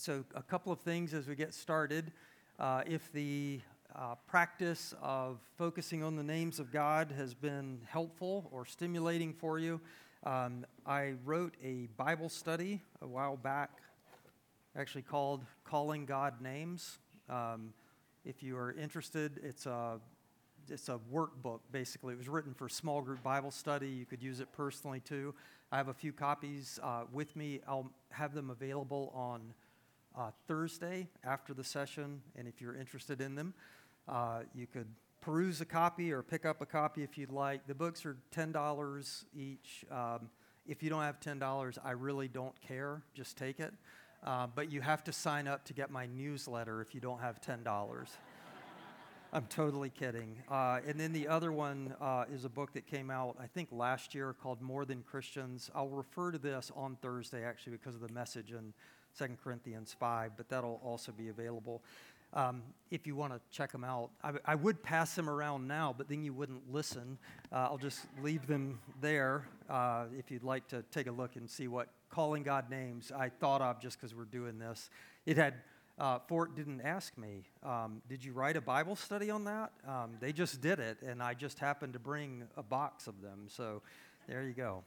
So a couple of things as we get started. If the practice of focusing on the names of God has been helpful or stimulating for you, I wrote a Bible study a while back, actually called Calling God Names. If you are interested, it's a workbook, basically. It was written for small group Bible study. You could use it personally, too. I have a few copies with me. I'll have them available on Thursday after the session, and if you're interested in them, you could peruse a copy or pick up a copy if you'd like. The books are $10 each. If you don't have $10, I really don't care. Just take it. But you have to sign up to get my newsletter if you don't have $10. I'm totally kidding. And then the other one is a book that came out, I think, last year called More Than Christians. I'll refer to this on Thursday, actually, because of the message in 2 Corinthians 5, but that'll also be available if you want to check them out. I would pass them around now, but then you wouldn't listen. I'll just leave them there if you'd like to take a look and see what Calling God Names I thought of just because we're doing this. It had... Fort didn't ask me, did you write a Bible study on that? They just did it, and I just happened to bring a box of them, so there you go.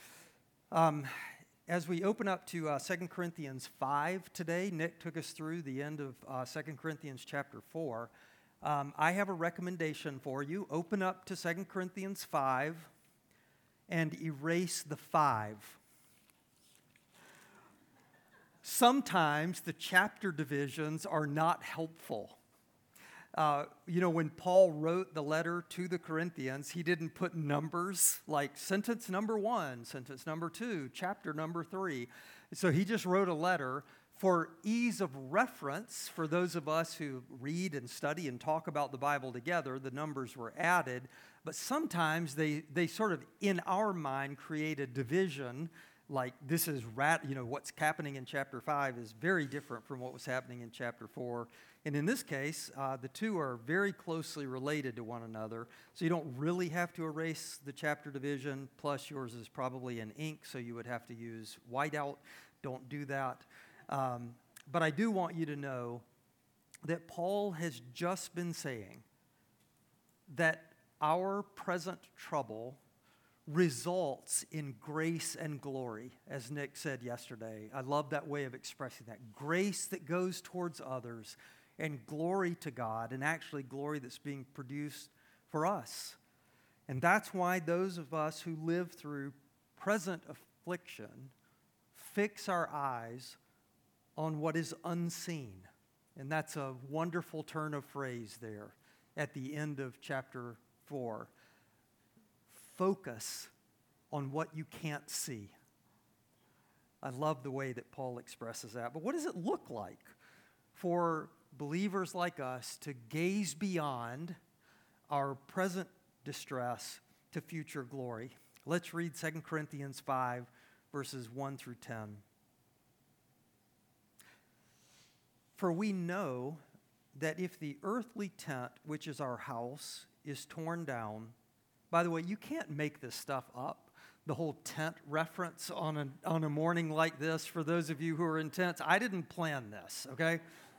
As we open up to 2 Corinthians 5 today, Nick took us through the end of 2 Corinthians chapter 4. I have a recommendation for you. Open up to 2 Corinthians 5 and erase the 5. Sometimes the chapter divisions are not helpful. When Paul wrote the letter to the Corinthians, he didn't put numbers like sentence number 1, sentence number 2, chapter number 3. So he just wrote a letter for ease of reference for those of us who read and study and talk about the Bible together. The numbers were added, but sometimes they sort of, in our mind, create a division. Like this is, what's happening in chapter 5 is very different from what was happening in chapter 4. And in this case, the two are very closely related to one another. So you don't really have to erase the chapter division. Plus, yours is probably in ink, so you would have to use whiteout. Don't do that. But I do want you to know that Paul has just been saying that our present trouble results in grace and glory, as Nick said yesterday. I love that way of expressing that. Grace that goes towards others and glory to God, and actually glory that's being produced for us. And that's why those of us who live through present affliction fix our eyes on what is unseen. And that's a wonderful turn of phrase there at the end of chapter 4. Focus on what you can't see. I love the way that Paul expresses that. But what does it look like for believers like us to gaze beyond our present distress to future glory? Let's read 2 Corinthians 5, verses 1 through 10. For we know that if the earthly tent, which is our house, is torn down. By the way, you can't make this stuff up. The whole tent reference on a morning like this, for those of you who are in tents, I didn't plan this, okay?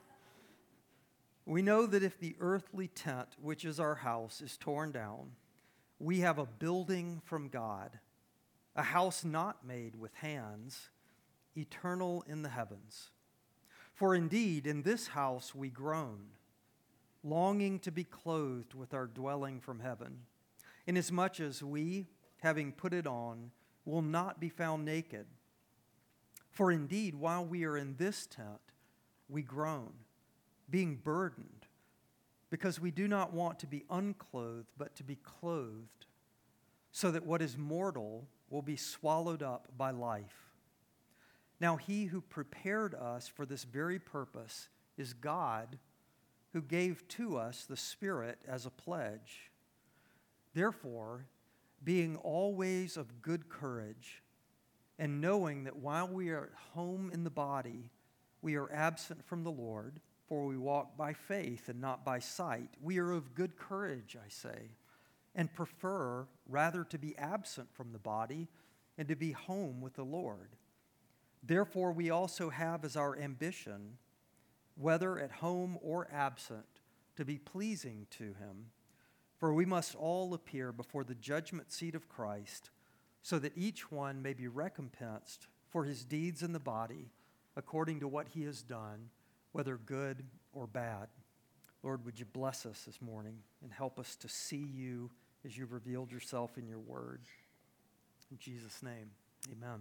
We know that if the earthly tent, which is our house, is torn down, we have a building from God, a house not made with hands, eternal in the heavens. For indeed, in this house we groan, longing to be clothed with our dwelling from heaven. Inasmuch as we, having put it on, will not be found naked. For indeed, while we are in this tent, we groan, being burdened, because we do not want to be unclothed, but to be clothed, so that what is mortal will be swallowed up by life. Now he who prepared us for this very purpose is God, who gave to us the Spirit as a pledge. Therefore, being always of good courage, and knowing that while we are at home in the body, we are absent from the Lord, for we walk by faith and not by sight. We are of good courage, I say, and prefer rather to be absent from the body and to be home with the Lord. Therefore, we also have as our ambition, whether at home or absent, to be pleasing to him. For we must all appear before the judgment seat of Christ, so that each one may be recompensed for his deeds in the body, according to what he has done, whether good or bad. Lord, would you bless us this morning and help us to see you as you've revealed yourself in your word. In Jesus' name, amen.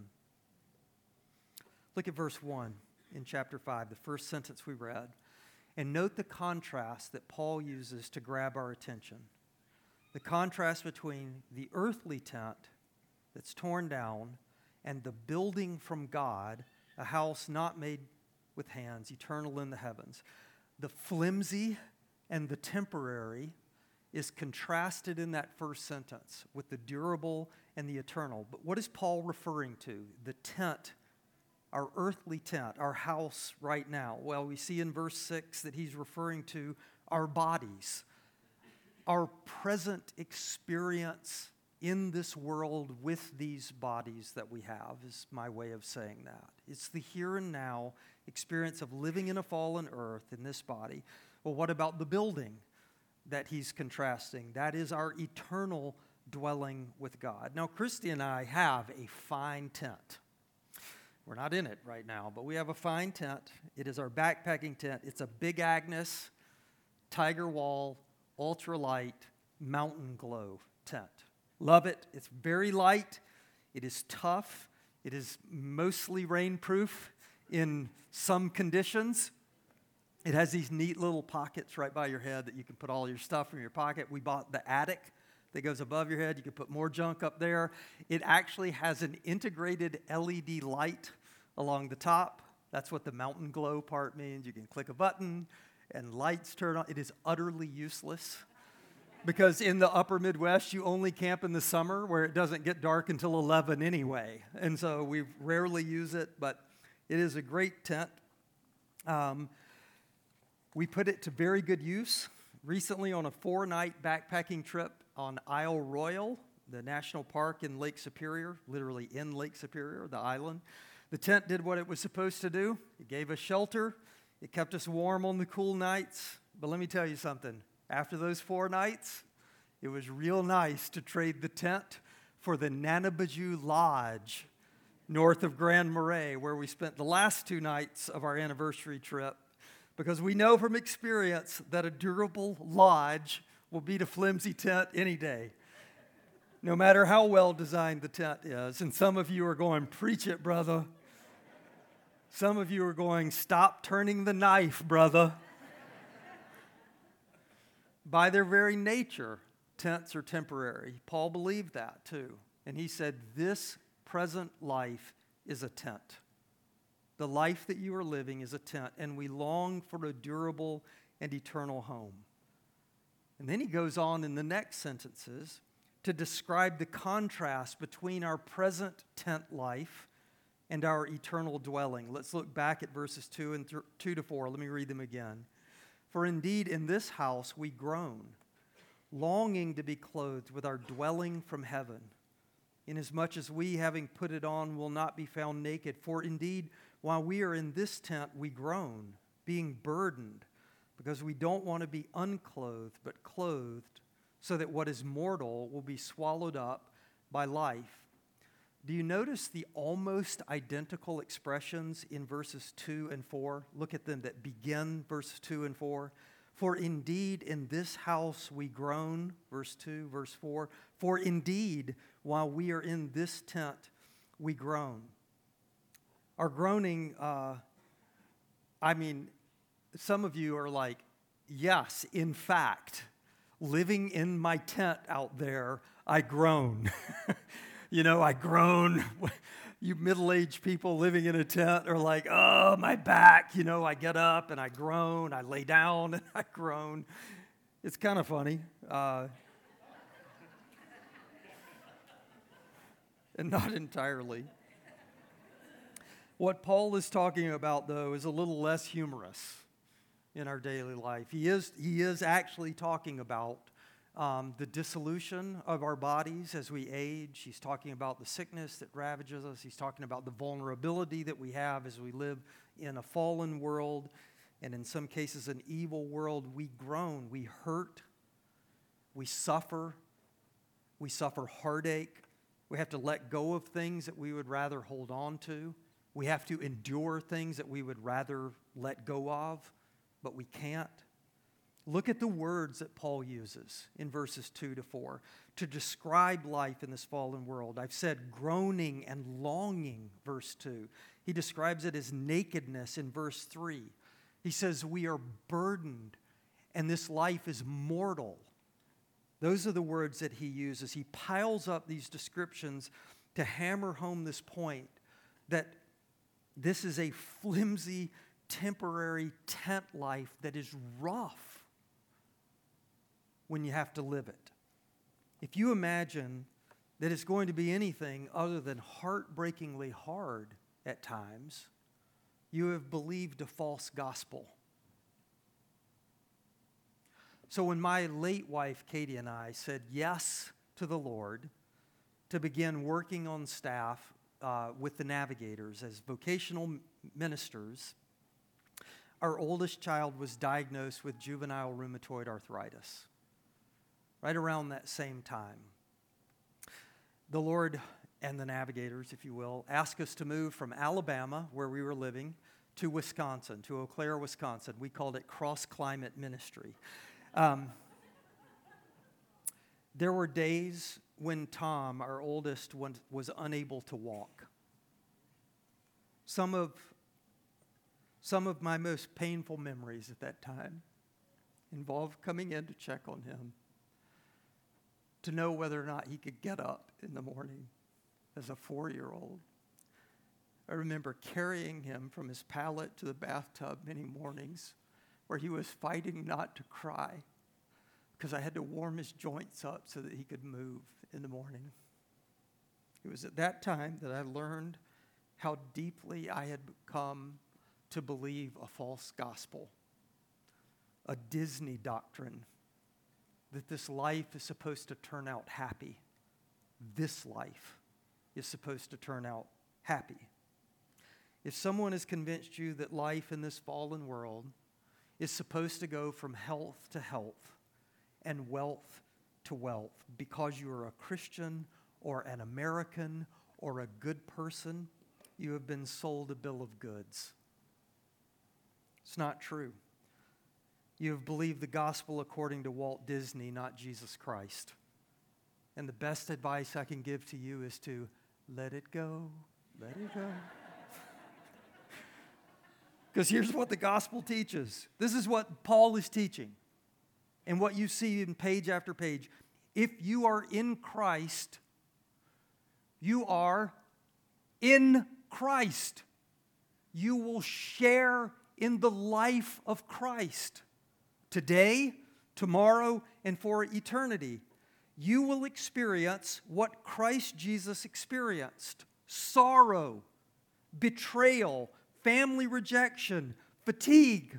Look at verse 1 in chapter 5, the first sentence we read. And note the contrast that Paul uses to grab our attention. The contrast between the earthly tent that's torn down and the building from God, a house not made with hands, eternal in the heavens. The flimsy and the temporary is contrasted in that first sentence with the durable and the eternal. But what is Paul referring to? The tent, our earthly tent, our house right now. Well, we see in verse 6 that he's referring to our bodies, our present experience in this world with these bodies that we have is my way of saying that. It's the here and now experience of living in a fallen earth in this body. Well, what about the building that he's contrasting? That is our eternal dwelling with God. Now, Christy and I have a fine tent. We're not in it right now, but we have a fine tent. It is our backpacking tent. It's a Big Agnes, Tiger Wall, ultralight, mountain glow tent. Love it. It's very light. It is tough. It is mostly rainproof in some conditions. It has these neat little pockets right by your head that you can put all your stuff in your pocket. We bought the attic that goes above your head. You can put more junk up there. It actually has an integrated LED light along the top. That's what the mountain glow part means. You can click a button and lights turn on. It is utterly useless because in the upper Midwest, you only camp in the summer where it doesn't get dark until 11 anyway. And so we rarely use it, but it is a great tent. We put it to very good use recently on a 4-night backpacking trip on Isle Royale, the national park in Lake Superior, literally in Lake Superior, the island. The tent did what it was supposed to do. It gave us shelter. It kept us warm on the cool nights. But let me tell you something. After those 4 nights, it was real nice to trade the tent for the Nanabaju Lodge north of Grand Marais, where we spent the last 2 nights of our anniversary trip, because we know from experience that a durable lodge will beat a flimsy tent any day, no matter how well designed the tent is. And some of you are going, preach it, brother. Some of you are going, stop turning the knife, brother. By their very nature, tents are temporary. Paul believed that too. And he said, this present life is a tent. The life that you are living is a tent, and we long for a durable and eternal home. And then he goes on in the next sentences to describe the contrast between our present tent life and our eternal dwelling. Let's look back at verses 2 to 4. Let me read them again. For indeed in this house we groan, longing to be clothed with our dwelling from heaven, inasmuch as we, having put it on, will not be found naked. For indeed, while we are in this tent, we groan, being burdened, because we don't want to be unclothed, but clothed, so that what is mortal will be swallowed up by life. Do you notice the almost identical expressions in verses 2 and 4? Look at them that begin verses 2 and 4. For indeed in this house we groan, verse 2, verse 4. For indeed, while we are in this tent, we groan. Our groaning, some of you are like, yes, in fact, living in my tent out there, I groan. I groan. You middle-aged people living in a tent are like, oh, my back. I get up and I groan. I lay down and I groan. It's kind of funny. And not entirely. What Paul is talking about, though, is a little less humorous in our daily life. He is actually talking about the dissolution of our bodies as we age. He's talking about the sickness that ravages us. He's talking about the vulnerability that we have as we live in a fallen world, and in some cases an evil world. We groan, we hurt, we suffer heartache. We have to let go of things that we would rather hold on to. We have to endure things that we would rather let go of, but we can't. Look at the words that Paul uses in verses 2 to 4 to describe life in this fallen world. I've said groaning and longing, verse 2. He describes it as nakedness in verse 3. He says we are burdened and this life is mortal. Those are the words that he uses. He piles up these descriptions to hammer home this point that this is a flimsy, temporary tent life that is rough when you have to live it. If you imagine that it's going to be anything other than heartbreakingly hard at times, you have believed a false gospel. So when my late wife, Katie, and I said yes to the Lord to begin working on staff with the Navigators as vocational ministers, our oldest child was diagnosed with juvenile rheumatoid arthritis. Right around that same time, the Lord and the Navigators, if you will, asked us to move from Alabama, where we were living, to Wisconsin, to Eau Claire, Wisconsin. We called it cross-climate ministry. There were days when Tom, our oldest, was unable to walk. Some of my most painful memories at that time involved coming in to check on him, to know whether or not he could get up in the morning as a 4-year-old. I remember carrying him from his pallet to the bathtub many mornings where he was fighting not to cry because I had to warm his joints up so that he could move in the morning. It was at that time that I learned how deeply I had come to believe a false gospel, a Disney doctrine, that this life is supposed to turn out happy. This life is supposed to turn out happy. If someone has convinced you that life in this fallen world is supposed to go from health to health and wealth to wealth because you are a Christian or an American or a good person, you have been sold a bill of goods. It's not true. You have believed the gospel according to Walt Disney, not Jesus Christ. And the best advice I can give to you is to let it go, let it go. Because here's what the gospel teaches. This is what Paul is teaching. And what you see in page after page. If you are in Christ, you are in Christ. You will share in the life of Christ. Today, tomorrow, and for eternity. You will experience what Christ Jesus experienced. Sorrow, betrayal, family rejection, fatigue.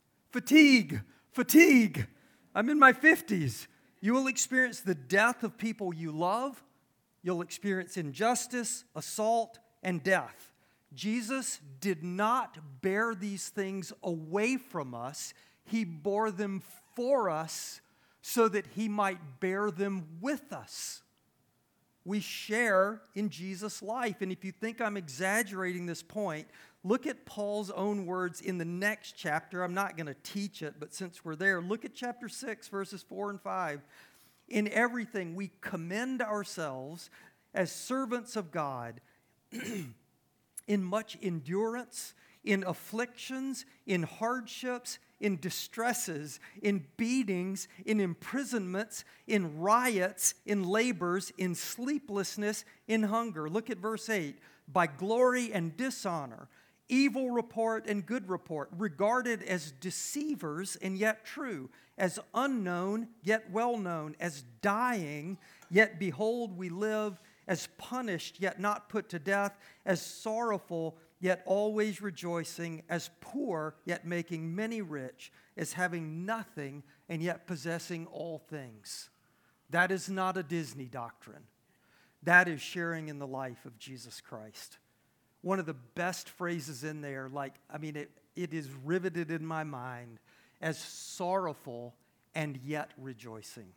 I'm in my 50s. You will experience the death of people you love. You'll experience injustice, assault, and death. Jesus did not bear these things away from us. He bore them for us so that he might bear them with us. We share in Jesus' life. And if you think I'm exaggerating this point, look at Paul's own words in the next chapter. I'm not going to teach it, but since we're there, look at chapter 6, verses 4 and 5. In everything, we commend ourselves as servants of God in much endurance, in afflictions, in hardships, in distresses, in beatings, in imprisonments, in riots, in labors, in sleeplessness, in hunger. Look at verse 8. By glory and dishonor, evil report and good report, regarded as deceivers and yet true, as unknown yet well known, as dying, yet behold we live, as punished yet not put to death, as sorrowful yet always rejoicing, as poor yet making many rich, as having nothing and yet possessing all things. That is not a Disney doctrine. That is sharing in the life of Jesus Christ. One of the best phrases in there, it is riveted in my mind as sorrowful and yet rejoicing.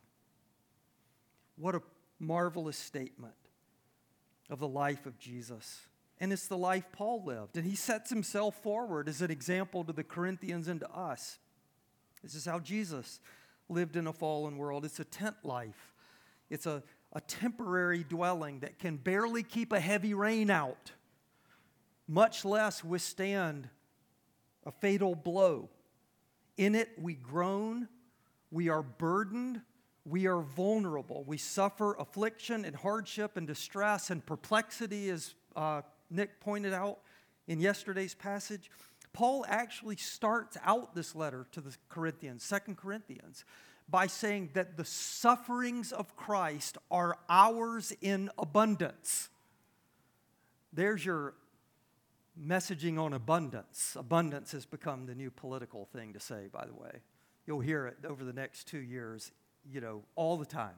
What a marvelous statement of the life of Jesus. And it's the life Paul lived. And he sets himself forward as an example to the Corinthians and to us. This is how Jesus lived in a fallen world. It's a tent life. It's a temporary dwelling that can barely keep a heavy rain out, much less withstand a fatal blow. In it, we groan, we are burdened, we are vulnerable. We suffer affliction and hardship and distress and perplexity, as Nick pointed out in yesterday's passage. Paul actually starts out this letter to the Corinthians, 2 Corinthians, by saying that the sufferings of Christ are ours in abundance. There's your messaging on abundance. Abundance has become the new political thing to say, by the way. You'll hear it over the next 2 years, all the time.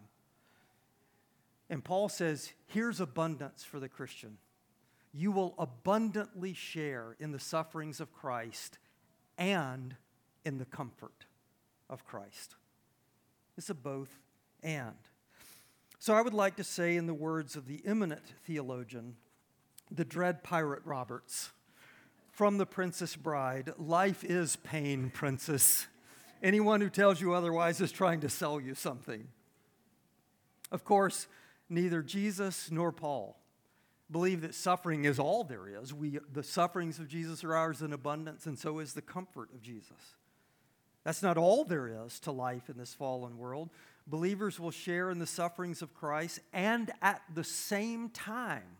And Paul says, here's abundance for the Christian. You will abundantly share in the sufferings of Christ and in the comfort of Christ. It's a both and. So I would like to say, in the words of the eminent theologian, the dread Pirate Roberts, from The Princess Bride, life is pain, princess. Anyone who tells you otherwise is trying to sell you something. Of course, neither Jesus nor Paul believe that suffering is all there is. The sufferings of Jesus are ours in abundance, and so is the comfort of Jesus. That's not all there is to life in this fallen world. Believers will share in the sufferings of Christ, and at the same time,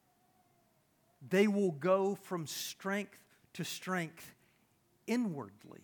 they will go from strength to strength inwardly.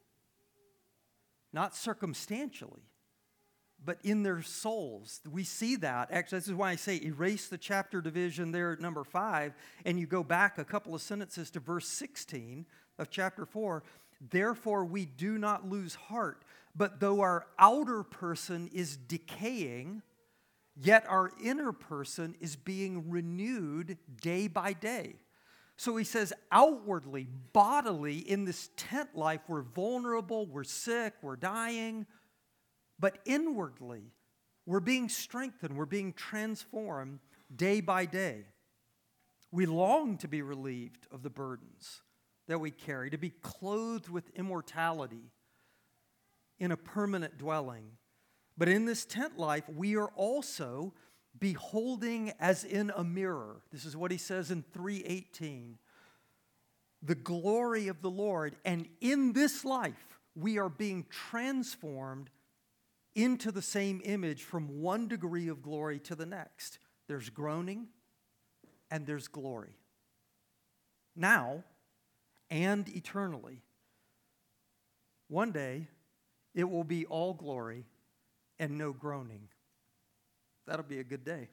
Not circumstantially, but in their souls. We see that. Actually, this is why I say erase the chapter division there at number 5, and you go back a couple of sentences to verse 16 of chapter 4. Therefore, we do not lose heart, but though our outer person is decaying, yet our inner person is being renewed day by day. So he says outwardly, bodily, in this tent life, we're vulnerable, we're sick, we're dying. But inwardly, we're being strengthened, we're being transformed day by day. We long to be relieved of the burdens that we carry, to be clothed with immortality in a permanent dwelling. But in this tent life, we are also beholding as in a mirror. This is what he says in 3:18. The glory of the Lord, and in this life, we are being transformed into the same image from one degree of glory to the next. There's groaning and there's glory. Now and eternally. One day, it will be all glory and no groaning. That'll be a good day.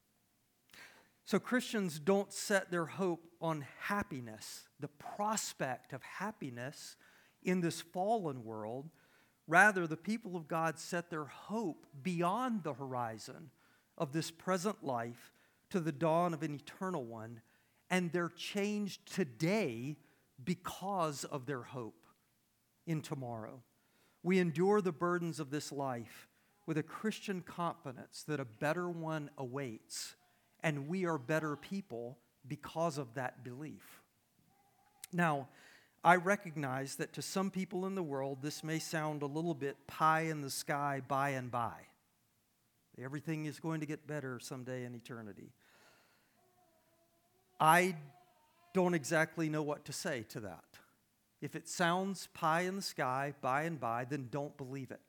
So Christians don't set their hope on happiness, the prospect of happiness in this fallen world. Rather, the people of God set their hope beyond the horizon of this present life to the dawn of an eternal one, and they're changed today because of their hope in tomorrow. We endure the burdens of this life with a Christian confidence that a better one awaits, and we are better people because of that belief. Now, I recognize that to some people in the world, this may sound a little bit pie in the sky by and by. Everything is going to get better someday in eternity. I don't exactly know what to say to that. If it sounds pie in the sky by and by, then don't believe it.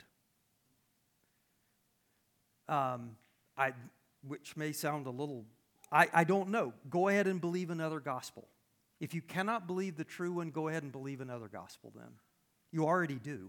Which may sound a little, I don't know. Go ahead and believe another gospel. If you cannot believe the true one, go ahead and believe another gospel then. You already do.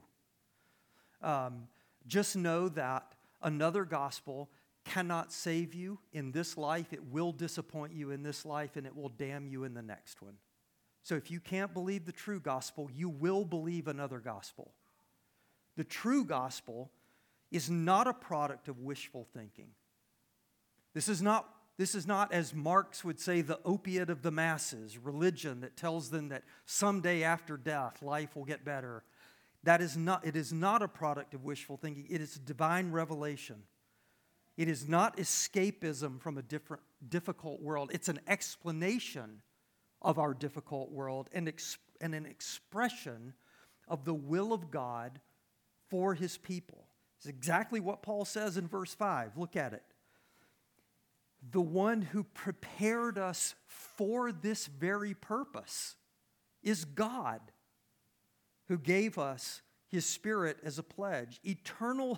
Just know that another gospel cannot save you in this life. It will disappoint you in this life, and it will damn you in the next one. So if you can't believe the true gospel, you will believe another gospel. The true gospel is not a product of wishful thinking. This is not, as Marx would say, the opiate of the masses, religion that tells them that someday after death, life will get better. It is not a product of wishful thinking. It is divine revelation. It is not escapism from a difficult world. It's an explanation of our difficult world and an expression of the will of God for His people. It's exactly what Paul says in verse 5. Look at it. The one who prepared us for this very purpose is God, who gave us His Spirit as a pledge. Eternal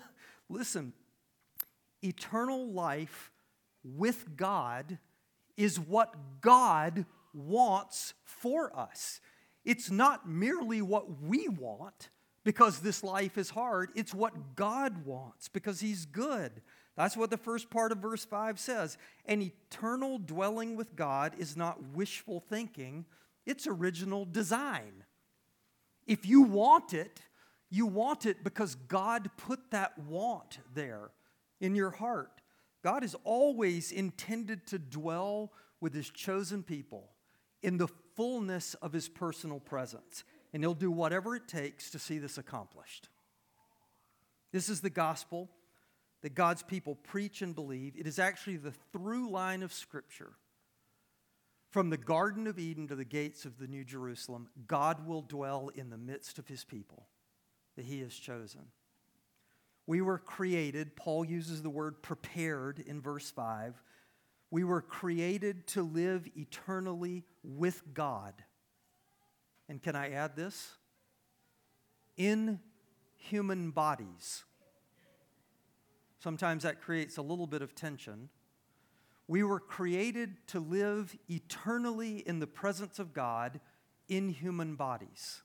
life with God is what God wants for us. It's not merely what we want because this life is hard. It's what God wants because He's good. That's what the first part of verse 5 says. An eternal dwelling with God is not wishful thinking. It's original design. If you want it because God put that want there in your heart. God is always intended to dwell with His chosen people in the fullness of His personal presence. And He'll do whatever it takes to see this accomplished. This is the gospel that God's people preach and believe. It is actually the through line of Scripture. From the Garden of Eden to the gates of the New Jerusalem, God will dwell in the midst of His people that He has chosen. We were created, Paul uses the word prepared in verse 5. We were created to live eternally with God. And can I add this? In human bodies. Sometimes that creates a little bit of tension. We were created to live eternally in the presence of God in human bodies.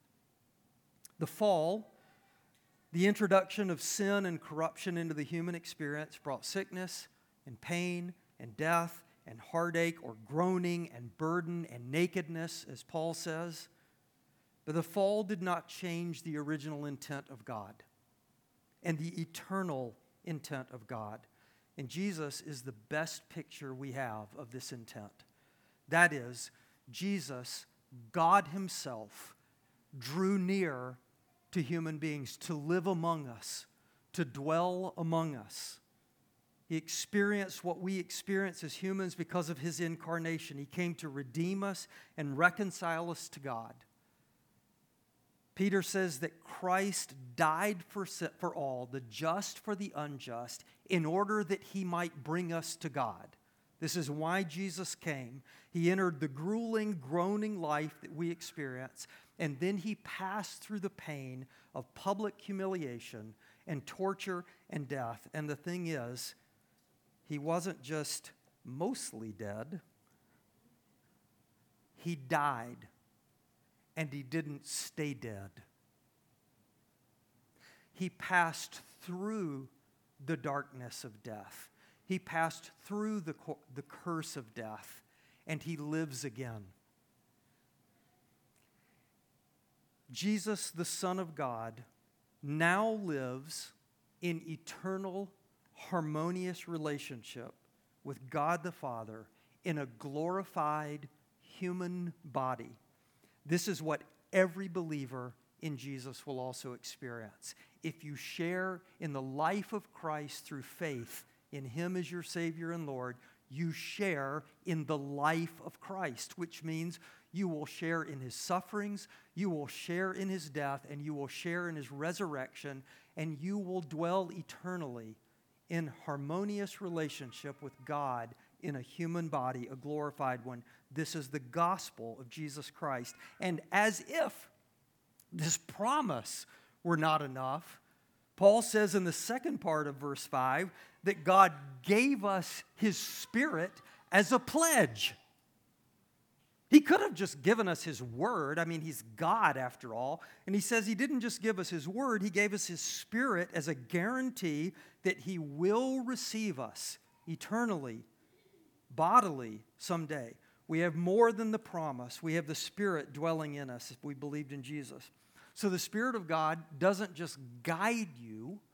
The fall, the introduction of sin and corruption into the human experience brought sickness and pain and death and heartache or groaning and burden and nakedness, as Paul says. But the fall did not change the original intent of God and the eternal intent of God. And Jesus is the best picture we have of this intent. That is, Jesus, God Himself, drew near to human beings to live among us, to dwell among us. He experienced what we experience as humans because of His incarnation. He came to redeem us and reconcile us to God. Peter says that Christ died for all, the just for the unjust, in order that He might bring us to God. This is why Jesus came. He entered the grueling, groaning life that we experience, and then He passed through the pain of public humiliation and torture and death. And the thing is, He wasn't just mostly dead. He died. And He didn't stay dead. He passed through the darkness of death. He passed through the curse of death, and He lives again. Jesus, the Son of God, now lives in eternal, harmonious relationship with God the Father in a glorified human body. This is what every believer in Jesus will also experience. If you share in the life of Christ through faith in Him as your Savior and Lord, you share in the life of Christ, which means you will share in His sufferings, you will share in His death, and you will share in His resurrection, and you will dwell eternally in harmonious relationship with God in a human body, a glorified one. This is the gospel of Jesus Christ. And as if this promise were not enough, Paul says in the second part of verse 5 that God gave us His Spirit as a pledge. He could have just given us His word. I mean, He's God after all. And He says He didn't just give us His word, He gave us His Spirit as a guarantee that He will receive us eternally, bodily, someday. We have more than the promise. We have the Spirit dwelling in us if we believed in Jesus. So the Spirit of God doesn't just guide you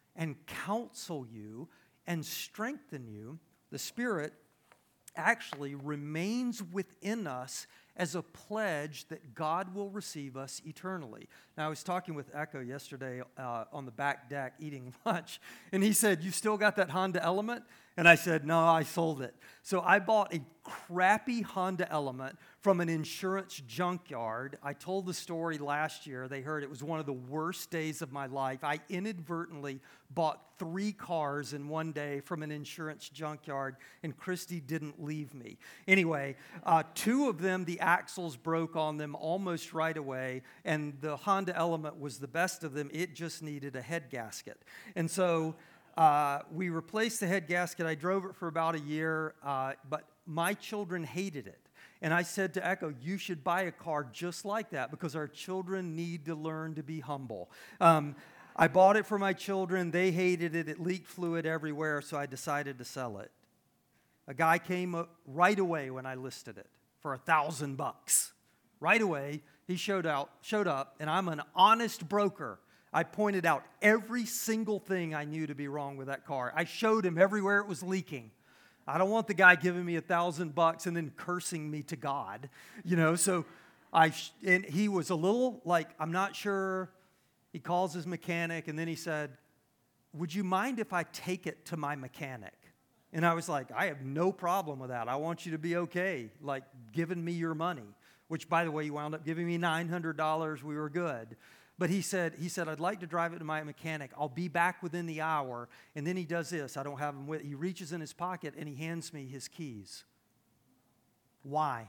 and counsel you and strengthen you. The Spirit actually remains within us as a pledge that God will receive us eternally. Now, I was talking with Echo yesterday on the back deck eating lunch, and he said, "You still got that Honda Element?" And I said, "No, I sold it." So I bought a crappy Honda Element from an insurance junkyard. I told the story last year. They heard it was one of the worst days of my life. I inadvertently bought 3 cars in one day from an insurance junkyard, and Christy didn't leave me. Anyway, 2 of them, the axles broke on them almost right away, and the Honda Element was the best of them. It just needed a head gasket. And so we replaced the head gasket. I drove it for about a year, but my children hated it. And I said to Echo, "You should buy a car just like that because our children need to learn to be humble." I bought it for my children. They hated it. It leaked fluid everywhere, so I decided to sell it. A guy came up right away when I listed it for $1,000. Right away, he showed up, and I'm an honest broker. I pointed out every single thing I knew to be wrong with that car. I showed him everywhere it was leaking. I don't want the guy giving me $1,000 and then cursing me to God, So and he was a little like, I'm not sure. He calls his mechanic, and then he said, "Would you mind if I take it to my mechanic?" And I was like, "I have no problem with that. I want you to be okay, like giving me your money," which, by the way, he wound up giving me $900. We were good. But he said, "I'd like to drive it to my mechanic. I'll be back within the hour." And then he does this. I don't have him with. He reaches in his pocket and he hands me his keys. Why?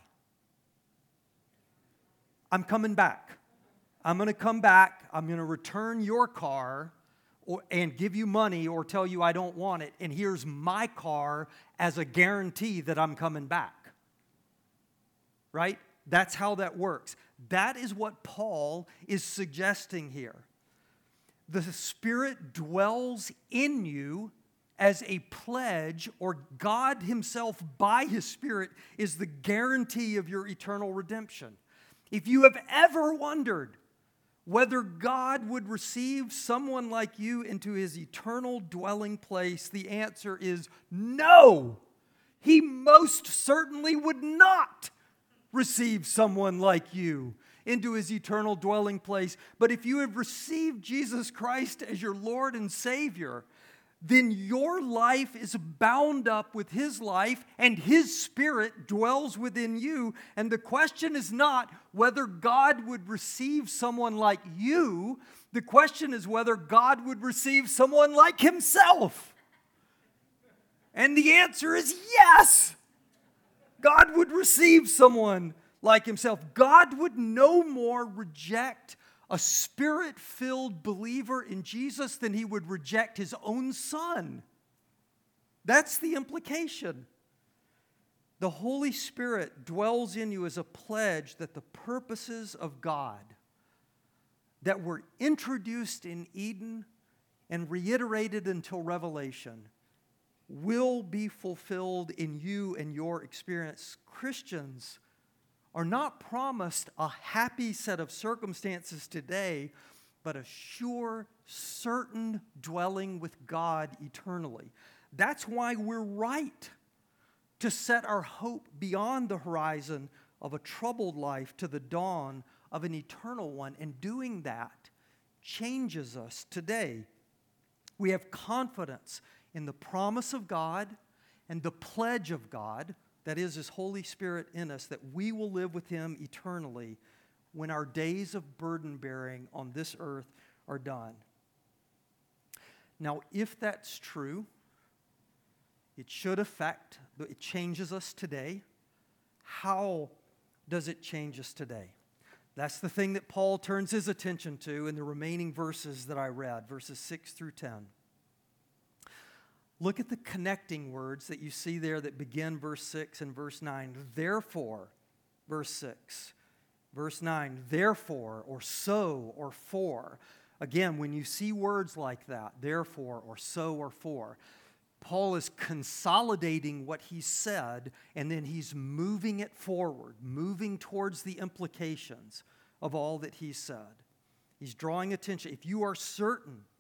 "I'm coming back. I'm going to come back. I'm going to return your car and give you money or tell you I don't want it. And here's my car as a guarantee that I'm coming back." Right? That's how that works. That is what Paul is suggesting here. The Spirit dwells in you as a pledge, or God Himself by His Spirit is the guarantee of your eternal redemption. If you have ever wondered whether God would receive someone like you into His eternal dwelling place, the answer is no. He most certainly would not receive someone like you into His eternal dwelling place. But if you have received Jesus Christ as your Lord and Savior, then your life is bound up with His life, and His Spirit dwells within you. And the question is not whether God would receive someone like you. The question is whether God would receive someone like Himself. And the answer is yes. God would receive someone like Himself. God would no more reject a Spirit-filled believer in Jesus than He would reject His own Son. That's the implication. The Holy Spirit dwells in you as a pledge that the purposes of God that were introduced in Eden and reiterated until Revelation will be fulfilled in you and your experience. Christians are not promised a happy set of circumstances today, but a sure, certain dwelling with God eternally. That's why we're right to set our hope beyond the horizon of a troubled life to the dawn of an eternal one. And doing that changes us today. We have confidence in the promise of God and the pledge of God, that is His Holy Spirit in us, that we will live with Him eternally when our days of burden bearing on this earth are done. Now, if that's true, it changes us today. How does it change us today? That's the thing that Paul turns his attention to in the remaining verses that I read, verses 6 through 10. Look at the connecting words that you see there that begin verse 6 and verse 9. Therefore, verse 6. Verse 9, therefore, or so, or for. Again, when you see words like that, therefore, or so, or for, Paul is consolidating what he said, and then he's moving it forward, moving towards the implications of all that he said. He's drawing attention. If you are certain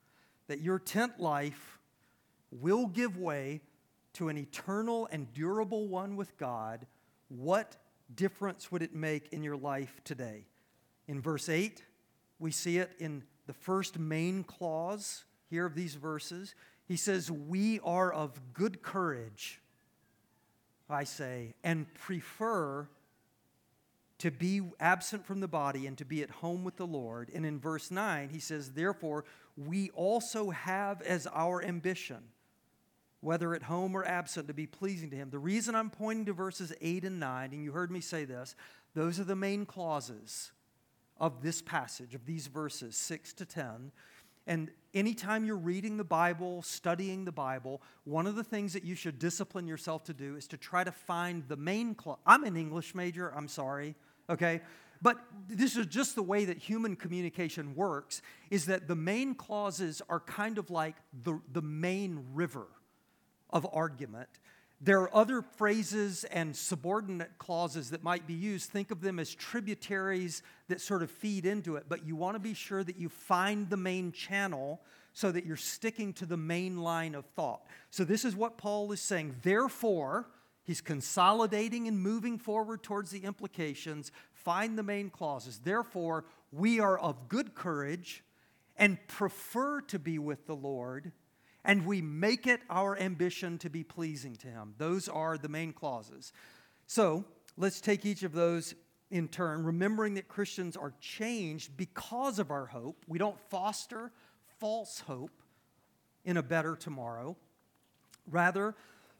that your tent life will give way to an eternal and durable one with God, what difference would it make in your life today? In verse 8, we see it in the first main clause here of these verses. He says, "We are of good courage, I say, and prefer to be absent from the body and to be at home with the Lord." And in verse 9, he says, "Therefore, we also have as our ambition, whether at home or absent, to be pleasing to Him." The reason I'm pointing to verses 8 and 9, and you heard me say this, those are the main clauses of this passage, of these verses, 6 to 10. And anytime you're reading the Bible, studying the Bible, one of the things that you should discipline yourself to do is to try to find the main clause. I'm an English major, I'm sorry, okay? But this is just the way that human communication works, is that the main clauses are kind of like the main river of argument. There are other phrases and subordinate clauses that might be used. Think of them as tributaries that sort of feed into it, but you want to be sure that you find the main channel so that you're sticking to the main line of thought. So this is what Paul is saying. Therefore, he's consolidating and moving forward towards the implications. Find the main clauses. Therefore, we are of good courage and prefer to be with the Lord, and we make it our ambition to be pleasing to Him. Those are the main clauses. So let's take each of those in turn, remembering that Christians are changed because of our hope. We don't foster false hope in a better tomorrow. Rather,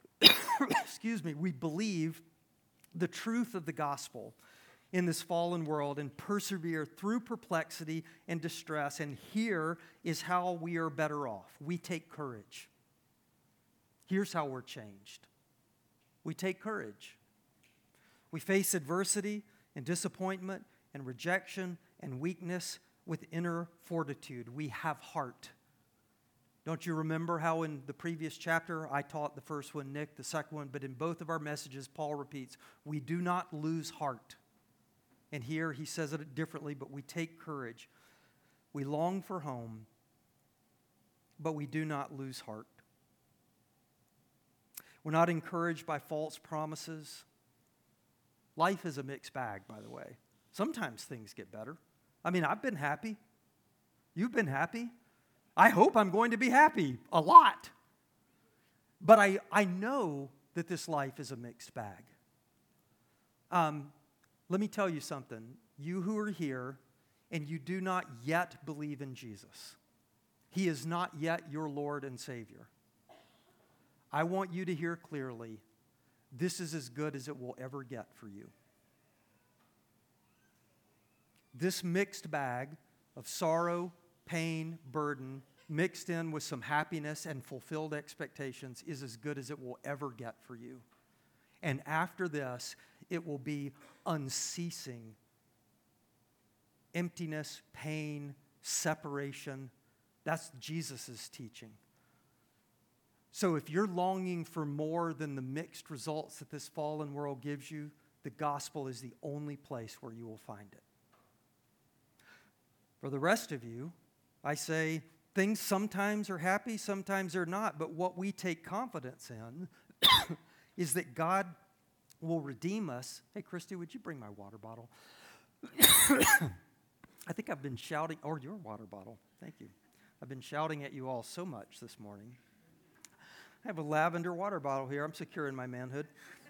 we believe the truth of the gospel in this fallen world and persevere through perplexity and distress. And here is how we are better off. We take courage. Here's how we're changed. We take courage. We face adversity and disappointment and rejection and weakness with inner fortitude. We have heart. Don't you remember how in the previous chapter I taught the first one, Nick, the second one, but in both of our messages, Paul repeats, we do not lose heart. And here he says it differently, but we take courage. We long for home, but we do not lose heart. We're not encouraged by false promises. Life is a mixed bag, by the way. Sometimes things get better. I mean, I've been happy. You've been happy. I hope I'm going to be happy a lot. But I know that this life is a mixed bag. Let me tell you something. You who are here and you do not yet believe in Jesus, He is not yet your Lord and Savior. I want you to hear clearly, this is as good as it will ever get for you. This mixed bag of sorrow, pain, burden, mixed in with some happiness and fulfilled expectations is as good as it will ever get for you. And after this, it will be unceasing emptiness, pain, separation. That's Jesus' teaching. So if you're longing for more than the mixed results that this fallen world gives you, the gospel is the only place where you will find it. For the rest of you, I say things sometimes are happy, sometimes they're not, but what we take confidence in is that God will redeem us. Hey, Christy, would you bring my water bottle? I think I've been shouting, or your water bottle. Thank you. I've been shouting at you all so much this morning. I have a lavender water bottle here. I'm secure in my manhood.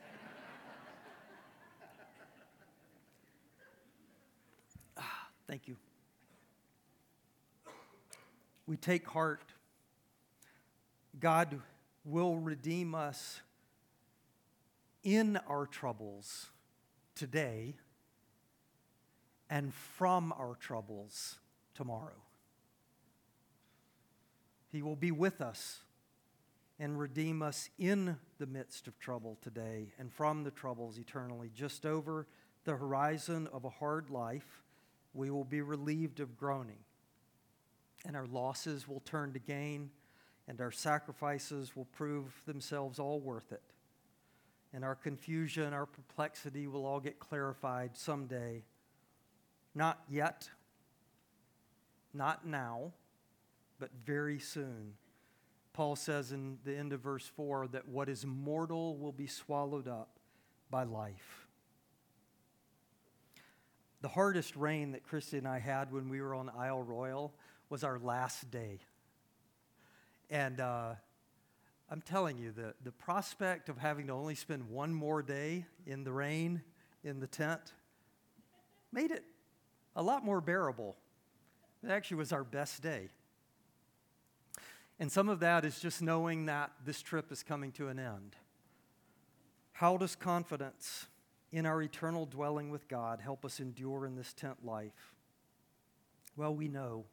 Thank you. We take heart. God will redeem us in our troubles today and from our troubles tomorrow. He will be with us and redeem us in the midst of trouble today and from the troubles eternally. Just over the horizon of a hard life, we will be relieved of groaning, and our losses will turn to gain, and our sacrifices will prove themselves all worth it. And our confusion, our perplexity will all get clarified someday. Not yet, not now, but very soon. Paul says in the end of verse 4 that what is mortal will be swallowed up by life. The hardest rain that Christy and I had when we were on Isle Royale was our last day. And I'm telling you, the prospect of having to only spend one more day in the rain in the tent made it a lot more bearable. It actually was our best day. And some of that is just knowing that this trip is coming to an end. How does confidence in our eternal dwelling with God help us endure in this tent life? Well, we know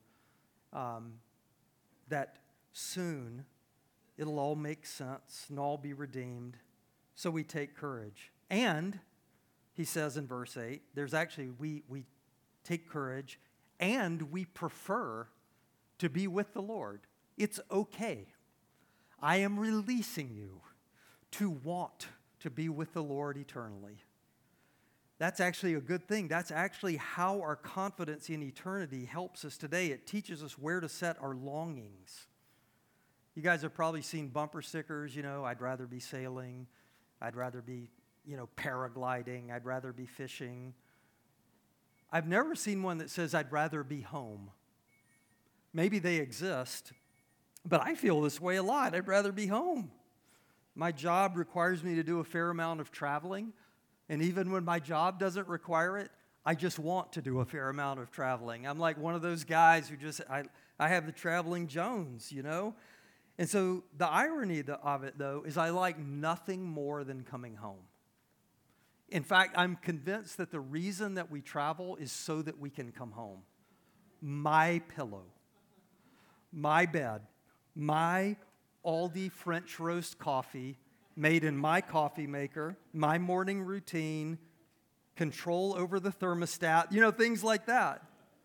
that soon it'll all make sense and all be redeemed, so we take courage. And, he says in verse 8, there's actually, we take courage and we prefer to be with the Lord. It's okay. I am releasing you to want to be with the Lord eternally. That's actually a good thing. That's actually how our confidence in eternity helps us today. It teaches us where to set our longings. You guys have probably seen bumper stickers, I'd rather be sailing, I'd rather be, paragliding, I'd rather be fishing. I've never seen one that says I'd rather be home. Maybe they exist, but I feel this way a lot. I'd rather be home. My job requires me to do a fair amount of traveling, and even when my job doesn't require it, I just want to do a fair amount of traveling. I'm like one of those guys who I have the traveling Jones, And so the irony of it, though, is I like nothing more than coming home. In fact, I'm convinced that the reason that we travel is so that we can come home. My pillow, my bed, my Aldi French roast coffee made in my coffee maker, my morning routine, control over the thermostat, things like that.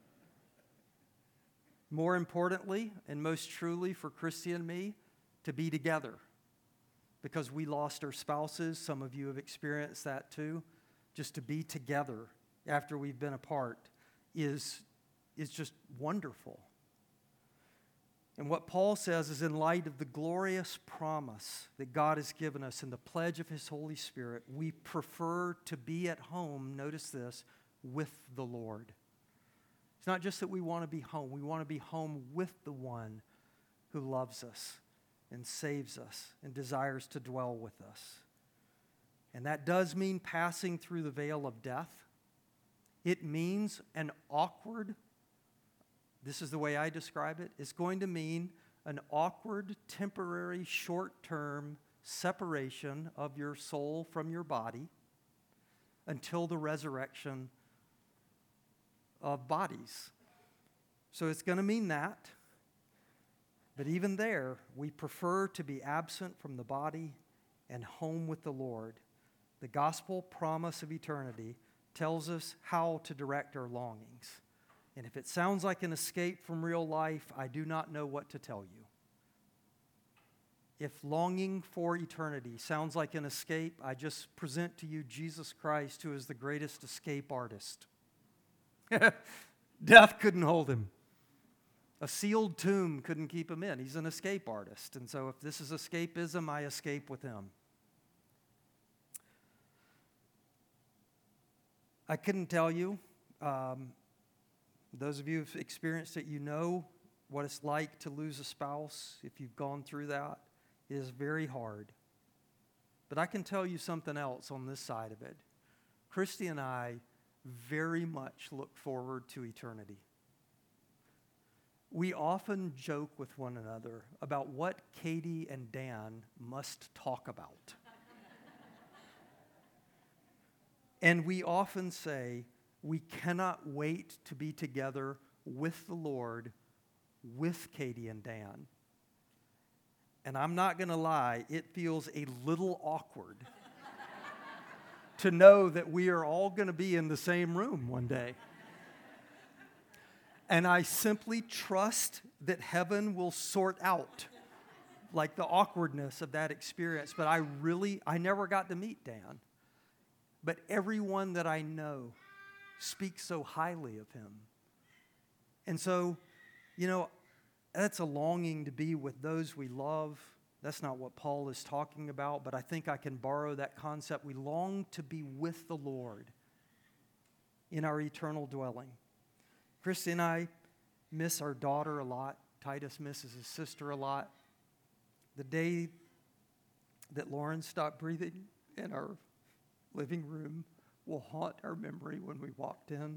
More importantly, and most truly for Christy and me, to be together. Because we lost our spouses, some of you have experienced that too. Just to be together after we've been apart is just wonderful. And what Paul says is, in light of the glorious promise that God has given us and the pledge of His Holy Spirit, we prefer to be at home, notice this, with the Lord. It's not just that we want to be home. We want to be home with the one who loves us and saves us and desires to dwell with us. And that does mean passing through the veil of death. It means an awkward, this is the way I describe it, it's going to mean an awkward, temporary, short-term separation of your soul from your body until the resurrection of bodies. So it's going to mean that. But even there, we prefer to be absent from the body and home with the Lord. The gospel promise of eternity tells us how to direct our longings. And if it sounds like an escape from real life, I do not know what to tell you. If longing for eternity sounds like an escape, I just present to you Jesus Christ, who is the greatest escape artist. Death couldn't hold him. A sealed tomb couldn't keep him in. He's an escape artist. And so if this is escapism, I escape with him. I couldn't tell you. Those of you who've experienced it, you know what it's like to lose a spouse. If you've gone through that, it is very hard. But I can tell you something else on this side of it. Christy and I very much look forward to eternity. We often joke with one another about what Katie and Dan must talk about. And we often say, we cannot wait to be together with the Lord, with Katie and Dan. And I'm not going to lie, it feels a little awkward to know that we are all going to be in the same room one day. And I simply trust that heaven will sort out like the awkwardness of that experience. But I never got to meet Dan. But everyone that I know speaks so highly of him. And so, that's a longing to be with those we love. That's not what Paul is talking about, but I think I can borrow that concept. We long to be with the Lord in our eternal dwelling. Christy and I miss our daughter a lot. Titus misses his sister a lot. The day that Lauren stopped breathing in our living room will haunt our memory when we walked in.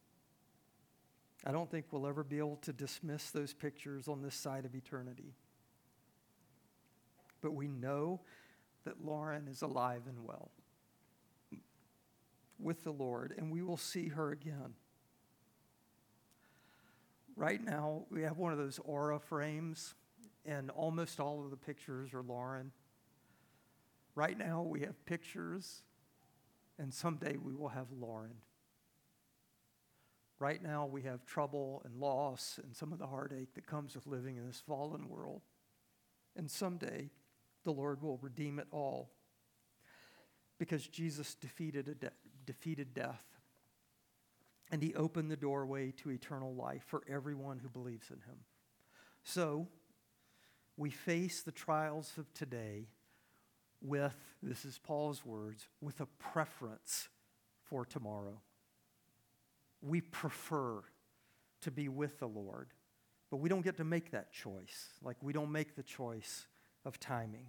I don't think we'll ever be able to dismiss those pictures on this side of eternity. But we know that Lauren is alive and well with the Lord, and we will see her again. Right now, we have one of those aura frames, and almost all of the pictures are Lauren. Right now, we have pictures, and someday we will have Lauren. Right now, we have trouble and loss and some of the heartache that comes with living in this fallen world. And someday, the Lord will redeem it all because Jesus defeated death. And he opened the doorway to eternal life for everyone who believes in him. So, we face the trials of today with, this is Paul's words, with a preference for tomorrow. We prefer to be with the Lord, but we don't get to make that choice. Like we don't make the choice of timing.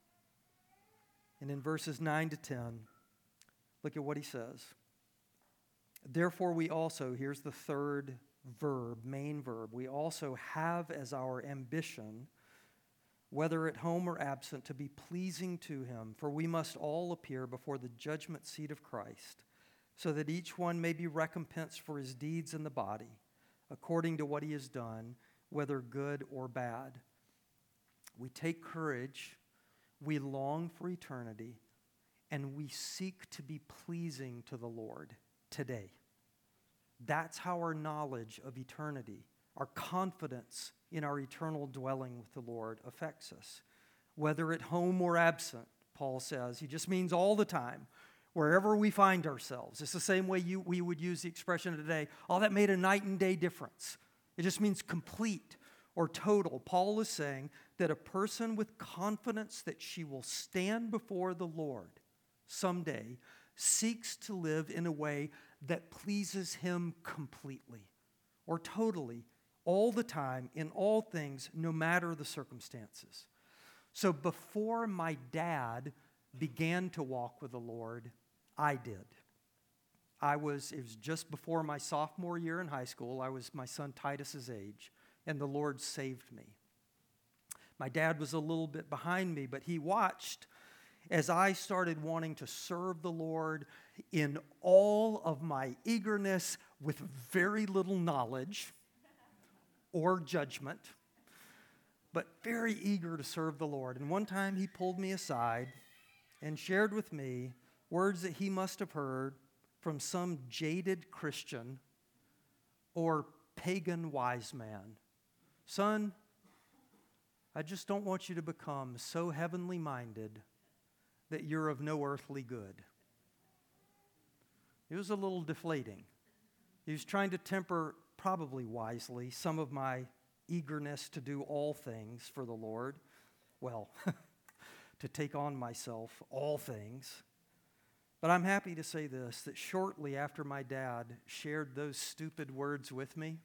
And in verses 9 to 10, look at what he says. Therefore we also, here's the third verb, main verb, we also have as our ambition, whether at home or absent, to be pleasing to him, for we must all appear before the judgment seat of Christ, so that each one may be recompensed for his deeds in the body, according to what he has done, whether good or bad. We take courage, we long for eternity, and we seek to be pleasing to the Lord today. That's how our knowledge of eternity, our confidence in our eternal dwelling with the Lord affects us. Whether at home or absent, Paul says, he just means all the time, wherever we find ourselves. It's the same way we would use the expression today, oh, that made a night and day difference. It just means complete or total. Paul is saying that a person with confidence that she will stand before the Lord someday seeks to live in a way that pleases him completely or totally, all the time, in all things, no matter the circumstances. So before my dad began to walk with the Lord, I did. It was just before my sophomore year in high school. I was my son Titus's age, and the Lord saved me. My dad was a little bit behind me, but he watched as I started wanting to serve the Lord in all of my eagerness with very little knowledge or judgment, but very eager to serve the Lord. And one time he pulled me aside and shared with me words that he must have heard from some jaded Christian or pagan wise man. Son, I just don't want you to become so heavenly minded that you're of no earthly good. It was a little deflating. He was trying to temper, probably wisely, some of my eagerness to do all things for the Lord. Well, to take on myself all things. But I'm happy to say this, that shortly after my dad shared those stupid words with me,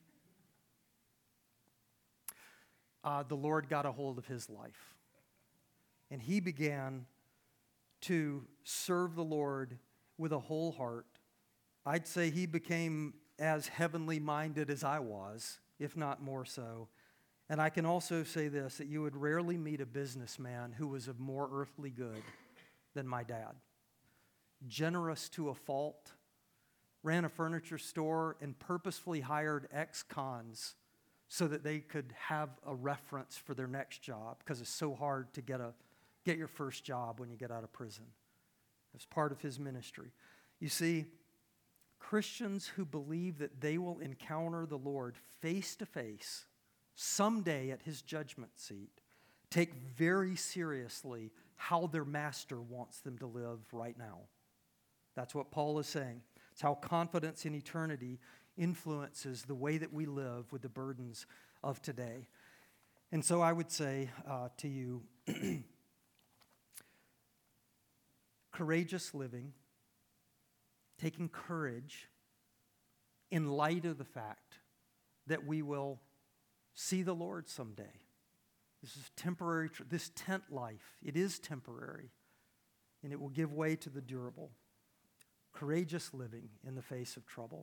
the Lord got a hold of his life. And he began to serve the Lord with a whole heart. I'd say he became as heavenly minded as I was, if not more so. And I can also say this, that you would rarely meet a businessman who was of more earthly good than my dad. Generous to a fault, ran a furniture store, and purposefully hired ex-cons so that they could have a reference for their next job, because it's so hard to get your first job when you get out of prison. It's part of his ministry. You see, Christians who believe that they will encounter the Lord face to face someday at his judgment seat take very seriously how their master wants them to live right now. That's what Paul is saying. It's how confidence in eternity influences the way that we live with the burdens of today. And so I would say to you, courageous living, taking courage in light of the fact that we will see the Lord someday. This is temporary, this tent life, it is temporary, and it will give way to the durable. Courageous living in the face of trouble.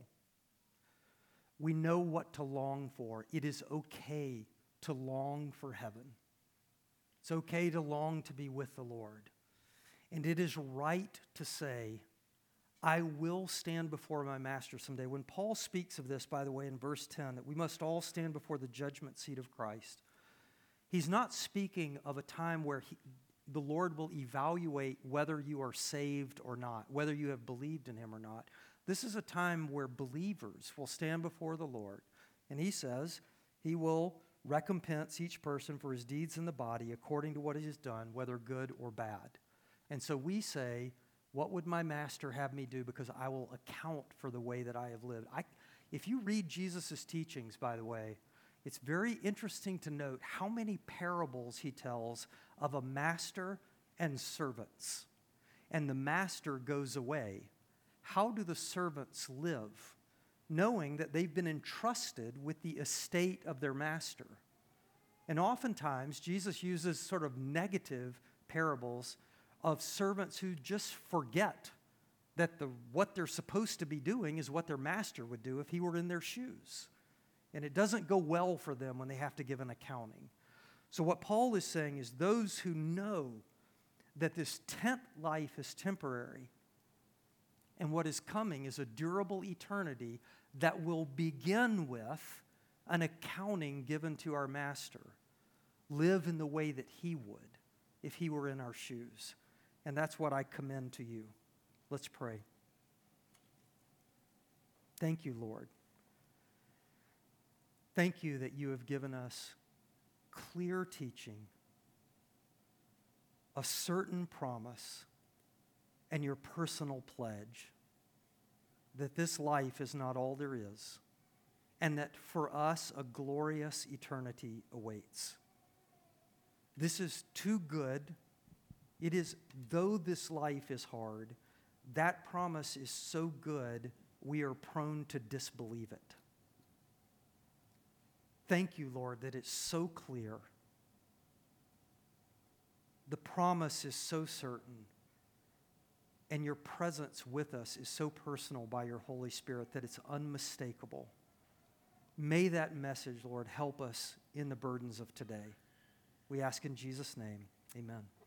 We know what to long for. It is okay to long for heaven. It's okay to long to be with the Lord. And it is right to say, I will stand before my master someday. When Paul speaks of this, by the way, in verse 10, that we must all stand before the judgment seat of Christ, he's not speaking of a time where the Lord will evaluate whether you are saved or not, whether you have believed in him or not. This is a time where believers will stand before the Lord. And he says he will recompense each person for his deeds in the body according to what he has done, whether good or bad. And so we say, what would my master have me do? Because I will account for the way that I have lived. If you read Jesus' teachings, by the way, it's very interesting to note how many parables he tells of a master and servants. And the master goes away. How do the servants live, knowing that they've been entrusted with the estate of their master? And oftentimes, Jesus uses sort of negative parables of servants who just forget that what they're supposed to be doing is what their master would do if he were in their shoes. And it doesn't go well for them when they have to give an accounting. So what Paul is saying is those who know that this tent life is temporary and what is coming is a durable eternity that will begin with an accounting given to our master, live in the way that he would if he were in our shoes. And that's what I commend to you. Let's pray. Thank you, Lord. Thank you that you have given us clear teaching, a certain promise, and your personal pledge that this life is not all there is, and that for us a glorious eternity awaits. This is too good. It is, though this life is hard, that promise is so good we are prone to disbelieve it. Thank you, Lord, that it's so clear. The promise is so certain, and your presence with us is so personal by your Holy Spirit that it's unmistakable. May that message, Lord, help us in the burdens of today. We ask in Jesus' name, amen.